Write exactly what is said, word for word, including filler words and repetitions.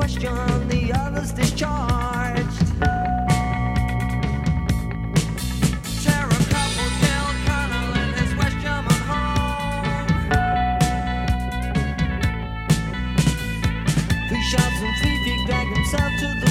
question, the others discharged. Terror couple killed Colonel in his West German home. Three shots and three feet dragged himself to the